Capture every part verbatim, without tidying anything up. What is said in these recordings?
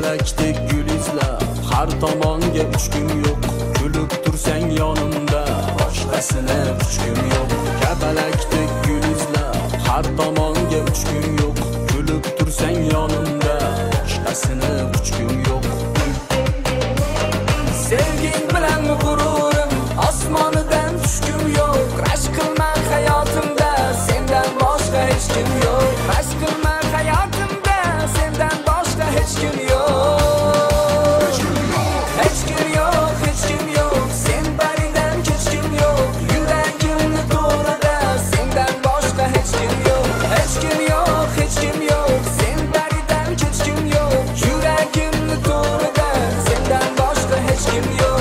kapalakdek gul izlab har tomonga uchgim yo'q. Kulib tursang yonimda boshqasini kuchgim yo'q. Kapalakdek gul izlab har tomonga uchgim yo'q. Kulib tursang yonimda boshqasini kuchgim yo'q. Sevging bilan g'ururim osmonidan tushgim yo'q. Rashk qilma hayotimda sendan boshqa hech kim yo'q. Rashk qilma hayotimda sendan boshqa hech kim yo'q. Hech kim yo'q, hech kim yo'q. Sen baridan kechkim yo'q. Yuragimni to'rida sendan boshqa hech kim yo'q. Hech kim yo'q, hech kim yo'q. Sen baridan kechkim yo'q. Yuragimni to'rida sendan boshqa hech kim yo'q.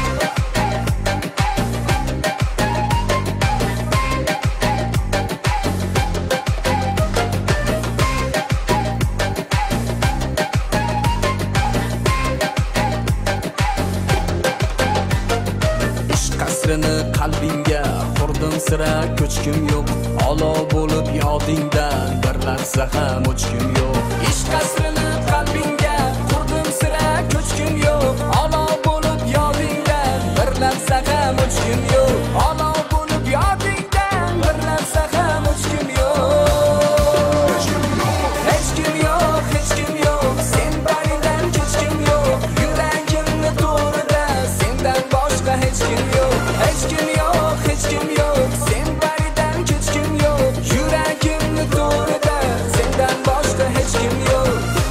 Qasrini qalbingga qurdim sira ko'chkim yo'q. Olov bo'lib yodingdan bir lahza ham o'chkim yo'q. Ishq qasrini qalbingga qurdim sira ko'chkim yo'q. Olov bo'lib yodingdan bir lahza ham o'chkim yo'q. Olov bo'lib yodingdan bir lahza ham o'chkim yo'q. Hech kim yo'q, hech kim yo'q. Sen baridan kechkim yo'q. Yuragimni to'rida sendan boshqa hech kim yo'q. Hech kim yo'q, hech kim yo'q. Sen baridan kechkim yo'q. Yuragimni to'rida sendan boshqa hech kim yo'q.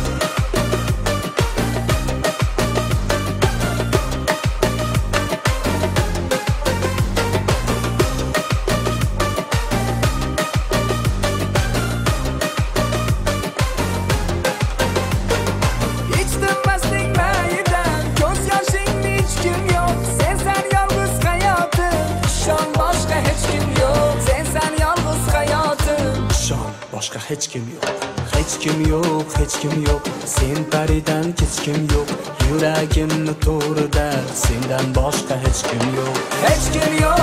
Ichdim mastlik mayidan, ko'z yoshingni hech kim yo'q. Sensan yolg'iz hayotim, ishon boshqa hech kim yo'q. Sensan yolg'iz hayotim, ishon boshqa hech kim yo'q. Hech kim yo'q, hech kim yo'q. Sen baridan kechkim yo'q. Yuragimni to'rida sendan boshqa hech kim yo'q. Hech kim yo'q.